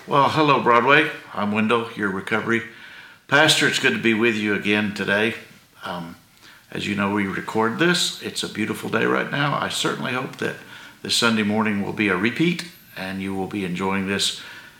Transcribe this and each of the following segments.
Well, hello, Broadway. I'm Wendell, your recovery pastor. It's good to be with you again today. As you know, we record this. It's a beautiful day right now. I certainly hope that this Sunday morning will be a repeat and you will be enjoying this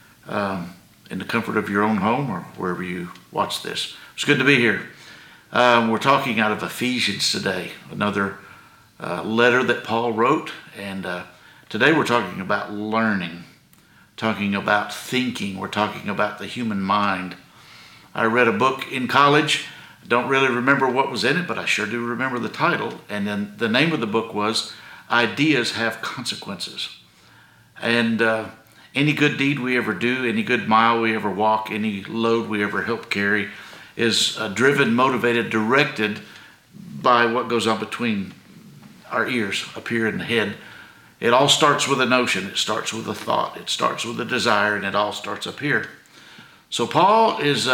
in the comfort of your own home or wherever you watch this. It's good to be here. We're talking out of Ephesians today, another letter that Paul wrote. And today we're talking about learning. Talking about thinking. We're talking about the human mind. I read a book in college. I don't really remember what was in it, but I sure do remember the title. And then the name of the book was Ideas Have Consequences. And any good deed we ever do, any good mile we ever walk, any load we ever help carry is driven, motivated, directed by what goes on between our ears up here in the head. It all starts with a notion. It starts with a thought. It starts with a desire, and it all starts up here. So Paul is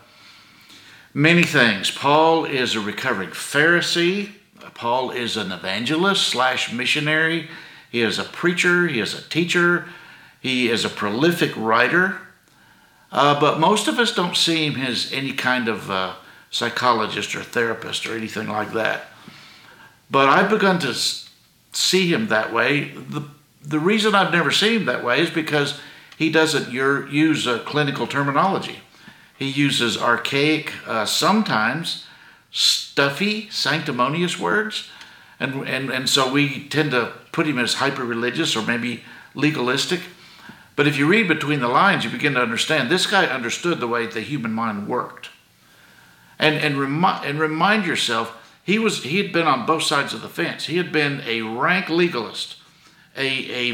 many things. Paul is a recovering Pharisee. Paul is an evangelist / missionary. He is a preacher. He is a teacher. He is a prolific writer. But most of us don't see him as any kind of psychologist or therapist or anything like that. But I've begun to see him that way. The reason I've never seen him that way is because he doesn't use clinical terminology. He uses archaic, sometimes stuffy, sanctimonious words. And so we tend to put him as hyper-religious or maybe legalistic. But if you read between the lines, you begin to understand this guy understood the way the human mind worked. And remind yourself, he had been on both sides of the fence. He had been a rank legalist, a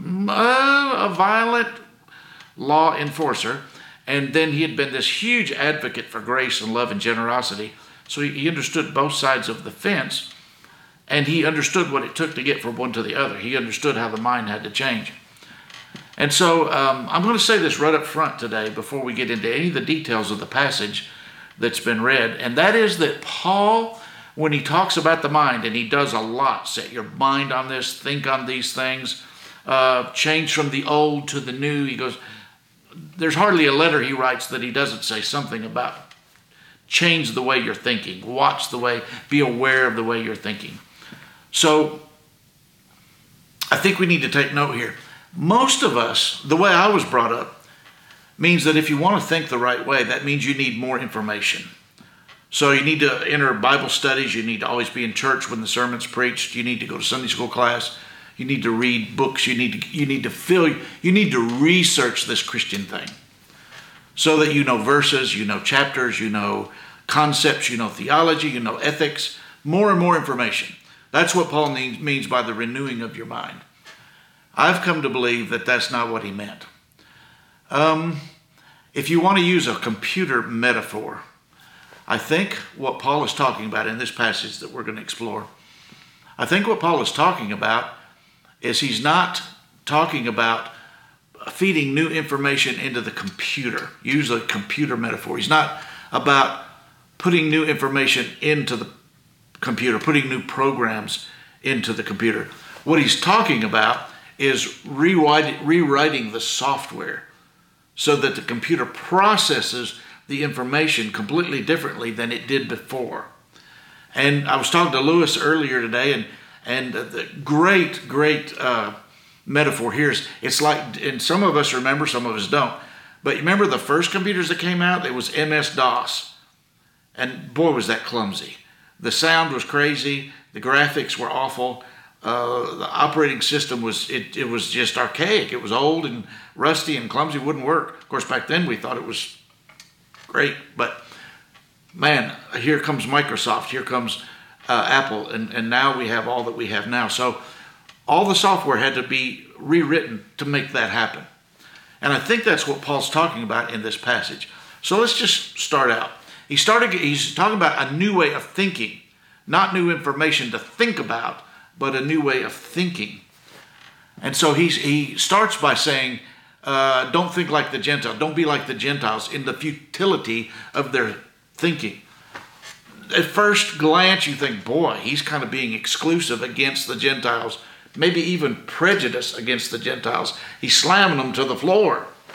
violent law enforcer, and then he had been this huge advocate for grace and love and generosity. So he understood both sides of the fence, and he understood what it took to get from one to the other. He understood how the mind had to change. And so I'm going to say this right up front today before we get into any of the details of the passage that's been read, and that is that Paul, when he talks about the mind, and he does a lot, set your mind on this, think on these things, change from the old to the new. He goes, there's hardly a letter he writes that he doesn't say something about change the way you're thinking, watch the way, be aware of the way you're thinking. So I think we need to take note here. Most of us, the way I was brought up, means that if you want to think the right way, that means you need more information. So you need to enter Bible studies. You need to always be in church when the sermon's preached. You need to go to Sunday school class. You need to read books. You need to research this Christian thing so that you know verses, you know chapters, you know concepts, you know theology, you know ethics, more and more information. That's what Paul means by the renewing of your mind. I've come to believe that that's not what he meant. If you want to use a computer metaphor, I think what Paul is talking about in this passage that we're going to explore, I think what Paul is talking about is he's not talking about feeding new information into the computer. Use a computer metaphor. He's not about putting new information into the computer, putting new programs into the computer. What he's talking about is rewriting the software so that the computer processes the information completely differently than it did before. And I was talking to Lewis earlier today, and the great metaphor here is, it's like, and some of us remember, some of us don't, but you remember the first computers that came out? It was MS-DOS. And boy, was that clumsy. The sound was crazy. The graphics were awful. The operating system was just archaic. It was old and rusty and clumsy, wouldn't work. Of course, back then we thought it was great, but man, here comes Microsoft, here comes Apple, and now we have all that we have now. So all the software had to be rewritten to make that happen. And I think that's what Paul's talking about in this passage. So let's just start out. He's talking about a new way of thinking, not new information to think about, but a new way of thinking. And so he starts by saying, don't think like the Gentiles. Don't be like the Gentiles in the futility of their thinking. At first glance, you think, boy, he's kind of being exclusive against the Gentiles, maybe even prejudiced against the Gentiles. He's slamming them to the floor.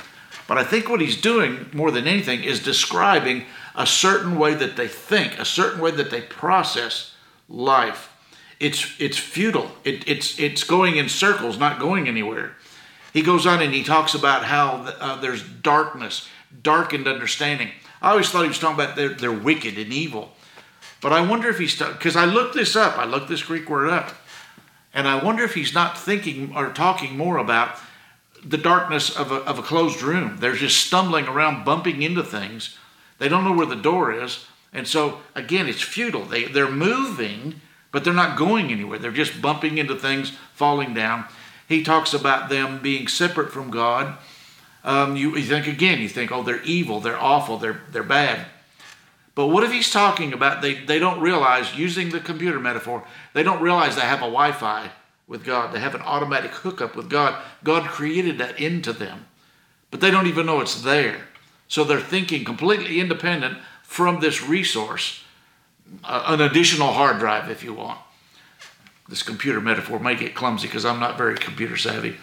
But I think what he's doing more than anything is describing a certain way that they think, a certain way that they process life. It's futile. It's going in circles, not going anywhere. He goes on and he talks about how there's darkness, darkened understanding. I always thought he was talking about they're wicked and evil. But I wonder if he's, because I looked this up, I looked this Greek word up, and I wonder if he's not thinking or talking more about the darkness of a closed room. They're just stumbling around, bumping into things. They don't know where the door is. And so, again, it's futile. They're moving, but they're not going anywhere. They're just bumping into things, falling down. He talks about them being separate from God. You think, oh, they're evil, they're awful, they're bad. But what if he's talking about they don't realize, using the computer metaphor, they don't realize they have a Wi-Fi with God. They have an automatic hookup with God. God created that into them, but they don't even know it's there. So they're thinking completely independent from this resource, an additional hard drive, if you want. This computer metaphor may get clumsy because I'm not very computer savvy.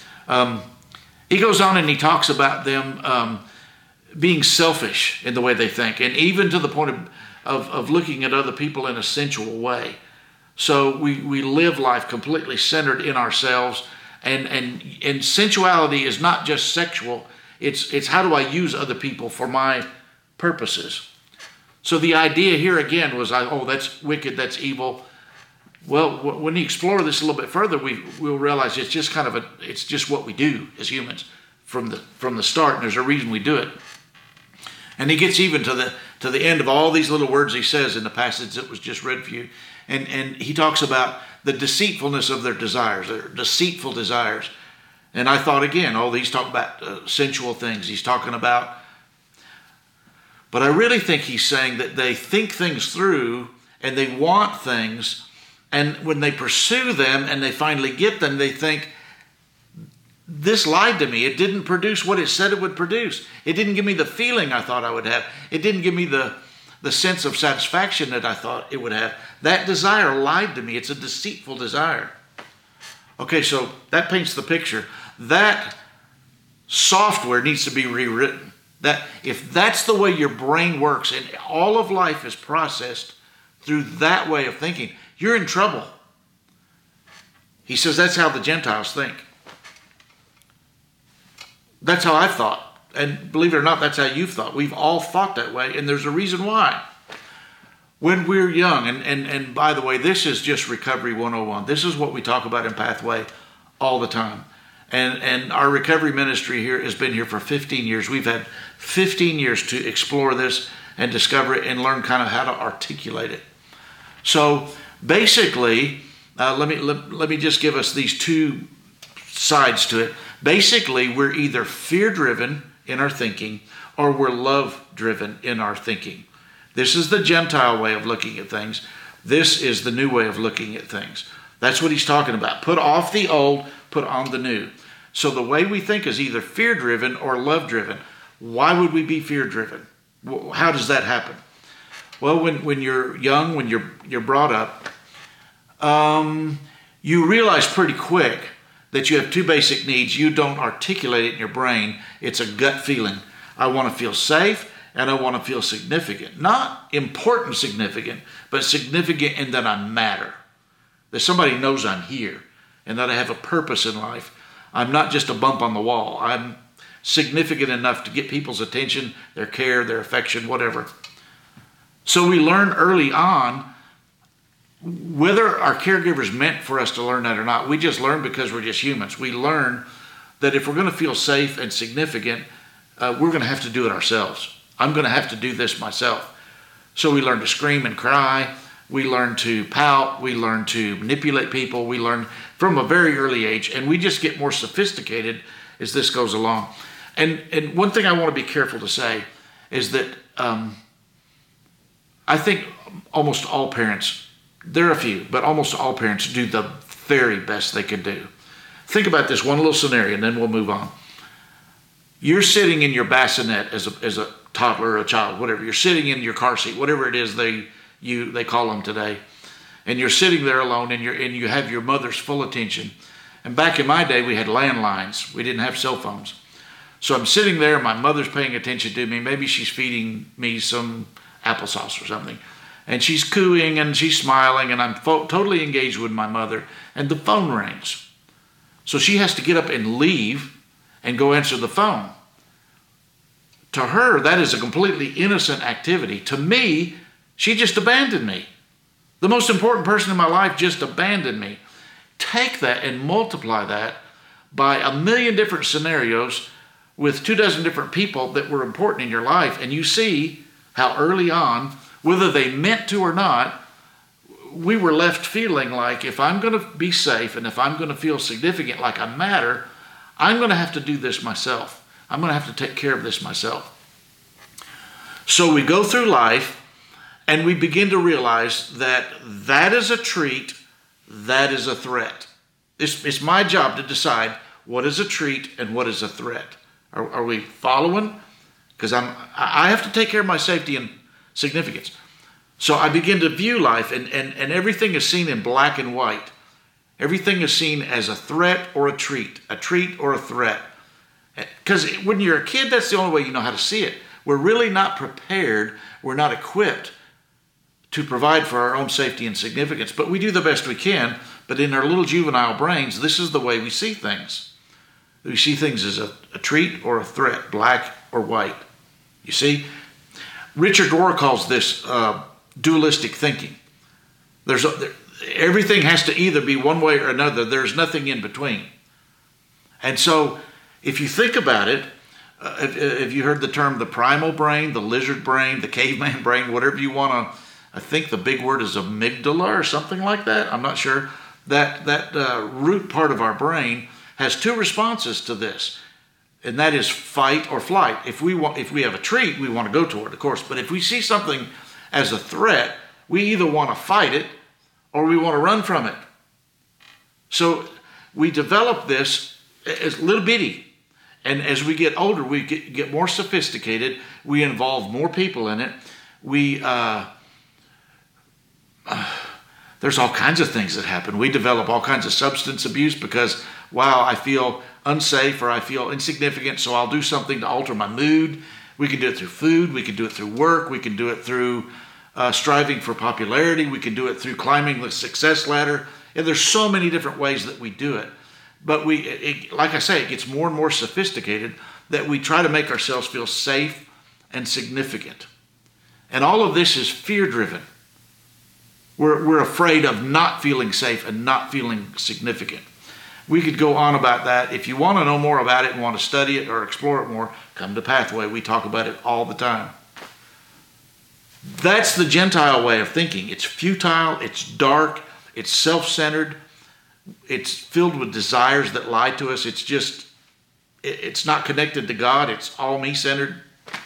He goes on and he talks about them being selfish in the way they think, and even to the point of looking at other people in a sensual way. So we live life completely centered in ourselves, and sensuality is not just sexual. It's how do I use other people for my purposes. So the idea here again was, that's wicked, that's evil. Well, when you explore this a little bit further, we'll realize it's just it's just what we do as humans from the start, and there's a reason we do it. And he gets even to the end of all these little words he says in the passage that was just read for you, and he talks about the deceitfulness of their desires, their deceitful desires. And I thought again, he's talking about sensual things. He's talking about, but I really think he's saying that they think things through and they want things. And when they pursue them and they finally get them, they think, this lied to me. It didn't produce what it said it would produce. It didn't give me the feeling I thought I would have. It didn't give me the sense of satisfaction that I thought it would have. That desire lied to me. It's a deceitful desire. Okay, so that paints the picture. That software needs to be rewritten. That if that's the way your brain works and all of life is processed through that way of thinking, you're in trouble. He says that's how the Gentiles think. That's how I thought. And believe it or not, that's how you've thought. We've all thought that way, and there's a reason why. When we're young, and by the way, this is just Recovery 101. This is what we talk about in Pathway all the time. And our recovery ministry here has been here for 15 years. We've had 15 years to explore this and discover it and learn kind of how to articulate it. So basically, let me just give us these two sides to it. Basically, we're either fear-driven in our thinking or we're love-driven in our thinking. This is the Gentile way of looking at things. This is the new way of looking at things. That's what he's talking about. Put off the old, put on the new. So the way we think is either fear-driven or love-driven. Why would we be fear-driven? How does that happen? Well, when you're young, when you're brought up, you realize pretty quick that you have two basic needs. You don't articulate it in your brain. It's a gut feeling. I want to feel safe and I want to feel significant. Not important significant, but significant in that I matter. That somebody knows I'm here and that I have a purpose in life. I'm not just a bump on the wall. I'm significant enough to get people's attention, their care, their affection, whatever. So we learn early on, whether our caregivers meant for us to learn that or not, we just learn because we're just humans. We learn that if we're going to feel safe and significant, we're going to have to do it ourselves. I'm going to have to do this myself. So we learn to scream and cry. We learn to pout. We learn to manipulate people. We learn from a very early age, and we just get more sophisticated as this goes along. And one thing I want to be careful to say is that I think almost all parents, there are a few, but almost all parents do the very best they can do. Think about this one little scenario, and then we'll move on. You're sitting in your bassinet as a toddler or a child, whatever. You're sitting in your car seat, whatever it is they call them today, and you're sitting there alone, and you have your mother's full attention. And back in my day, we had landlines. We didn't have cell phones. So I'm sitting there, my mother's paying attention to me. Maybe she's feeding me some applesauce or something. And she's cooing and she's smiling, and I'm totally engaged with my mother. And the phone rings. So she has to get up and leave and go answer the phone. To her, that is a completely innocent activity. To me, she just abandoned me. The most important person in my life just abandoned me. Take that and multiply that by 1,000,000 different scenarios with 24 different people that were important in your life, and you see how early on, whether they meant to or not, we were left feeling like if I'm going to be safe and if I'm going to feel significant, like I matter, I'm going to have to do this myself. I'm going to have to take care of this myself. So we go through life and we begin to realize that that is a treat, that is a threat. It's my job to decide what is a treat and what is a threat. Are we following? Because I have to take care of my safety and significance. So I begin to view life, and everything is seen in black and white. Everything is seen as a threat or a treat or a threat. Because when you're a kid, that's the only way you know how to see it. We're really not prepared. We're not equipped to provide for our own safety and significance. But we do the best we can. But in our little juvenile brains, this is the way we see things. We see things as a treat or a threat, black or white. You see? Richard Rohr calls this dualistic thinking. Everything has to either be one way or another. There's nothing in between. And so if you think about it, if you heard the term the primal brain, the lizard brain, the caveman brain, whatever you want to, I think the big word is amygdala or something like that. I'm not sure. That root part of our brain has two responses to this, and that is fight or flight. If we have a treat, we want to go toward it, of course. But if we see something as a threat, we either want to fight it or we want to run from it. So we develop this as little bitty, and as we get older, we get more sophisticated. We involve more people in it. There's all kinds of things that happen. We develop all kinds of substance abuse because, wow, I feel unsafe or I feel insignificant, so I'll do something to alter my mood. We can do it through food. We can do it through work. We can do it through striving for popularity. We can do it through climbing the success ladder. And there's so many different ways that we do it. But like I say, it gets more and more sophisticated that we try to make ourselves feel safe and significant. And all of this is fear-driven. We're afraid of not feeling safe and not feeling significant. We could go on about that. If you want to know more about it and want to study it or explore it more, come to Pathway. We talk about it all the time. That's the Gentile way of thinking. It's futile, it's dark, it's self-centered, it's filled with desires that lie to us. It's not connected to God. It's all me-centered.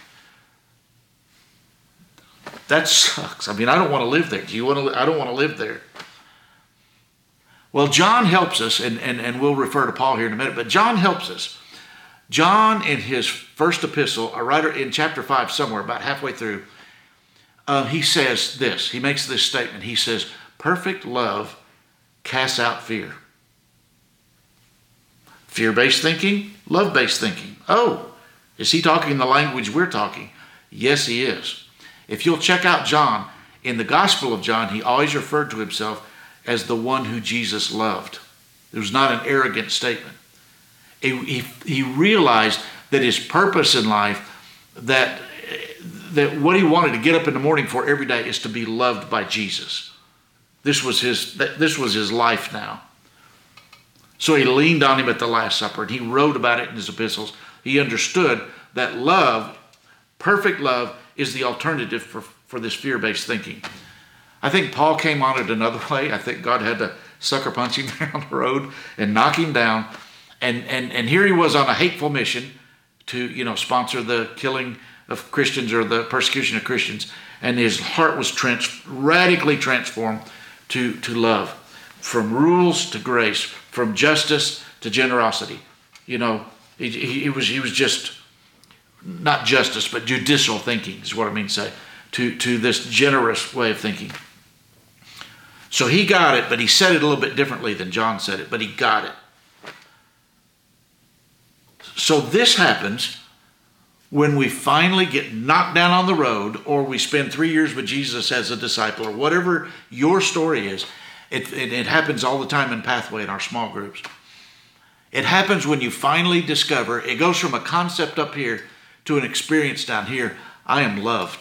That sucks. I mean, I don't want to live there. I don't want to live there. Well, John helps us, and we'll refer to Paul here in a minute, but John helps us. John, in his first epistle, right in chapter 5 somewhere, about halfway through, he says this. He makes this statement. He says, perfect love casts out fear. Fear-based thinking, love-based thinking. Oh, is he talking the language we're talking? Yes, he is. If you'll check out John, in the Gospel of John, he always referred to himself as the one who Jesus loved. It was not an arrogant statement. He realized that his purpose in life, that what he wanted to get up in the morning for every day is to be loved by Jesus. This was his life now. So he leaned on him at the Last Supper, and he wrote about it in his epistles. He understood that love, perfect love, is the alternative for this fear-based thinking. I think Paul came on it another way. I think God had to sucker punch him down the road and knock him down. And here he was on a hateful mission to, sponsor the killing of Christians or the persecution of Christians. And his heart was radically transformed to love. From rules to grace, from justice to generosity. He was just, not justice, but judicial thinking is what I mean to say, to this generous way of thinking. So he got it, but he said it a little bit differently than John said it, but he got it. So this happens when we finally get knocked down on the road, or we spend 3 years with Jesus as a disciple, or whatever your story is. It happens all the time in Pathway in our small groups. It happens when you finally discover, it goes from a concept up here to an experience down here. I am loved.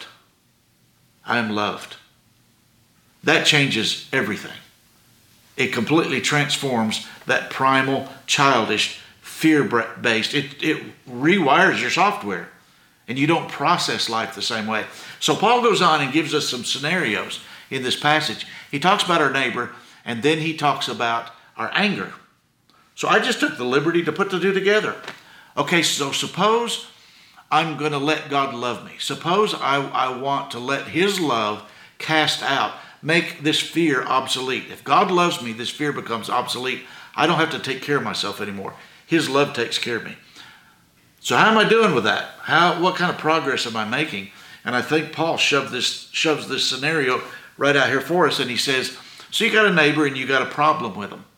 I am loved. That changes everything. It completely transforms that primal, childish, fear-based. It rewires your software, and you don't process life the same way. So Paul goes on and gives us some scenarios in this passage. He talks about our neighbor, and then he talks about our anger. So I just took the liberty to put the two together. Okay, so suppose I'm going to let God love me. Suppose I want to let his love cast out, make this fear obsolete. If God loves me, this fear becomes obsolete. I don't have to take care of myself anymore. His love takes care of me. So how am I doing with that? What kind of progress am I making? And I think Paul shoves this scenario right out here for us, and he says, so you got a neighbor and you got a problem with him.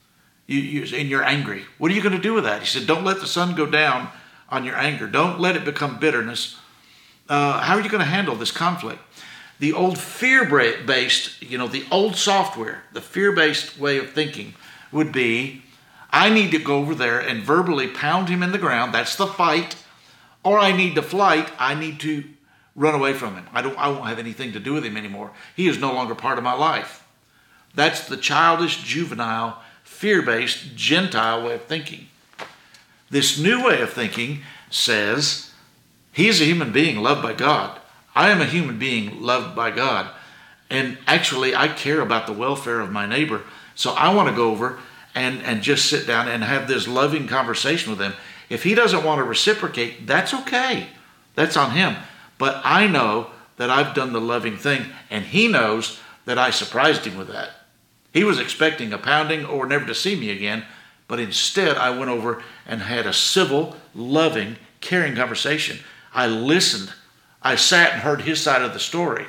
And you're angry. What are you going to do with that? He said, don't let the sun go down on your anger. Don't let it become bitterness. How are you going to handle this conflict? The old fear-based, the old software, the fear-based way of thinking would be, I need to go over there and verbally pound him in the ground. That's the fight. Or I need to flight. I need to run away from him. I won't have anything to do with him anymore. He is no longer part of my life. That's the childish, juvenile, fear-based, Gentile way of thinking. This new way of thinking says, he is a human being loved by God. I am a human being loved by God. And actually, I care about the welfare of my neighbor. So I want to go over and just sit down and have this loving conversation with him. If he doesn't want to reciprocate, that's okay. That's on him. But I know that I've done the loving thing, and he knows that I surprised him with that. He was expecting a pounding or never to see me again, but instead I went over and had a civil, loving, caring conversation. I listened. I sat and heard his side of the story.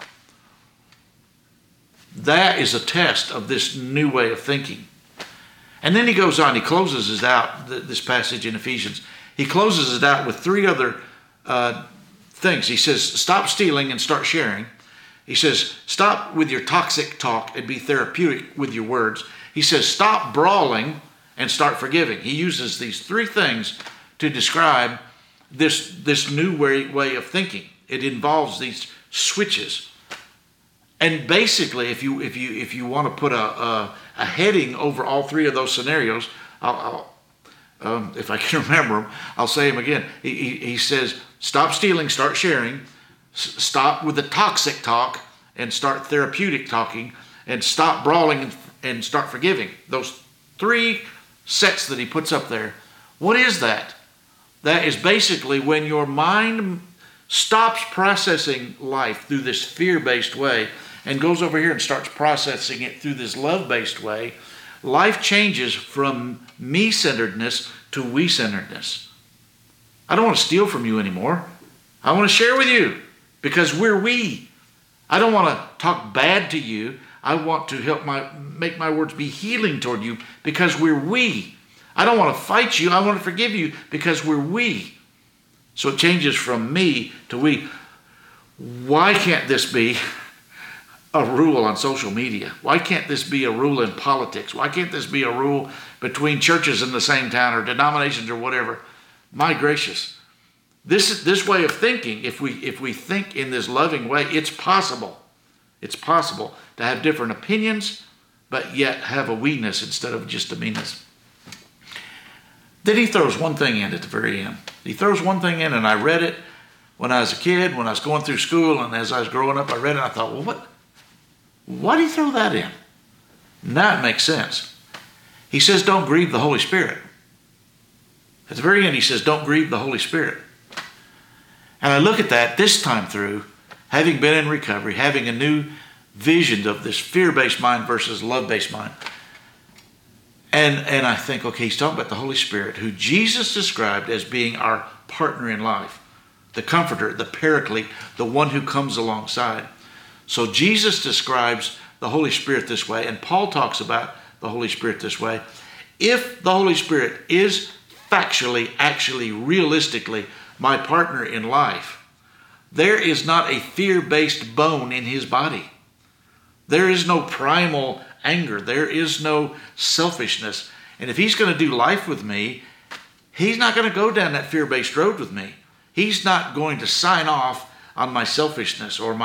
That is a test of this new way of thinking. And then he goes on, he closes it out, this passage in Ephesians. He closes it out with three other things. He says, stop stealing and start sharing. He says, stop with your toxic talk and be therapeutic with your words. He says, stop brawling and start forgiving. He uses these three things to describe this new way of thinking. It involves these switches. And basically, if you want to put a heading over all three of those scenarios, if I can remember them, I'll say them again. He says, stop stealing, start sharing. Stop with the toxic talk and start therapeutic talking. And stop brawling and start forgiving. Those three sets that he puts up there. What is that? That is basically when your mind stops processing life through this fear-based way and goes over here and starts processing it through this love-based way, life changes from me-centeredness to we-centeredness. I don't want to steal from you anymore. I want to share with you because we're we. I don't want to talk bad to you. I want to make my words be healing toward you because we're we. I don't want to fight you. I want to forgive you because we're we. So it changes from me to we. Why can't this be a rule on social media? Why can't this be a rule in politics? Why can't this be a rule between churches in the same town or denominations or whatever? My gracious. This way of thinking, if we think in this loving way, it's possible. It's possible to have different opinions, but yet have a we-ness instead of just a me-ness. Then he throws one thing in at the very end. He throws one thing in, and I read it when I was a kid, when I was going through school, and as I was growing up, I read it, and I thought, well, why did he throw that in? Now it makes sense. He says, don't grieve the Holy Spirit. At the very end, he says, don't grieve the Holy Spirit. And I look at that this time through, having been in recovery, having a new vision of this fear-based mind versus love-based mind. And I think, okay, he's talking about the Holy Spirit, who Jesus described as being our partner in life, the comforter, the paraclete, the one who comes alongside. So Jesus describes the Holy Spirit this way, and Paul talks about the Holy Spirit this way. If the Holy Spirit is factually, actually, realistically, my partner in life, there is not a fear-based bone in his body. There is no primal anger. There is no selfishness. And if he's going to do life with me, he's not going to go down that fear-based road with me. He's not going to sign off on my selfishness or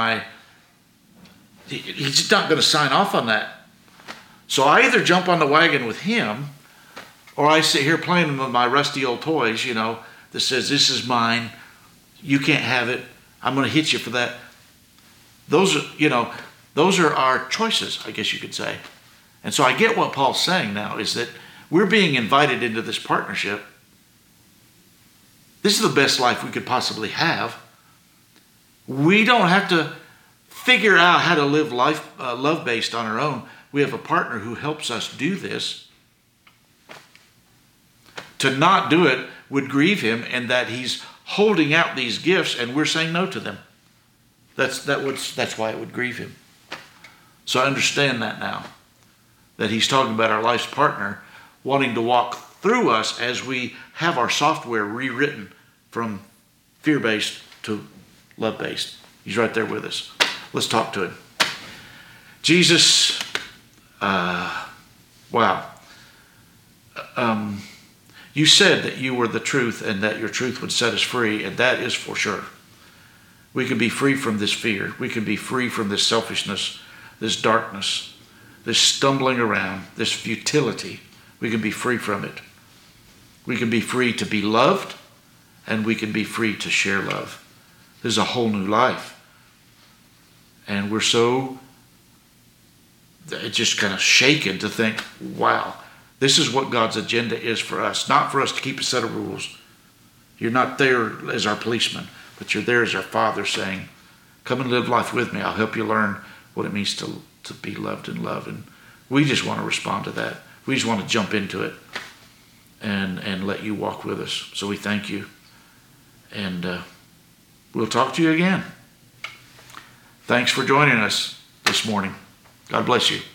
he's not going to sign off on that. So I either jump on the wagon with him, or I sit here playing with my rusty old toys, that says, this is mine, you can't have it, I'm going to hit you for that. Those are our choices, I guess you could say. And so I get what Paul's saying now, is that we're being invited into this partnership. This is the best life we could possibly have. We don't have to figure out how to live life love-based on our own. We have a partner who helps us do this. To not do it would grieve him, and that he's holding out these gifts and we're saying no to them. That's why it would grieve him. So I understand that now, that he's talking about our life's partner wanting to walk through us as we have our software rewritten from fear-based to love-based. He's right there with us. Let's talk to him. Jesus, wow. You said that you were the truth and that your truth would set us free, and that is for sure. We can be free from this fear. We can be free from this selfishness, this darkness, this stumbling around, this futility. We can be free from it. We can be free to be loved, and we can be free to share love. This is a whole new life. And we're so just kind of shaken to think, wow, this is what God's agenda is for us. Not for us to keep a set of rules. You're not there as our policeman, but you're there as our Father saying, come and live life with me. I'll help you learn what it means to be loved and love. And we just want to respond to that. We just want to jump into it and let you walk with us. So we thank you. And we'll talk to you again. Thanks for joining us this morning. God bless you.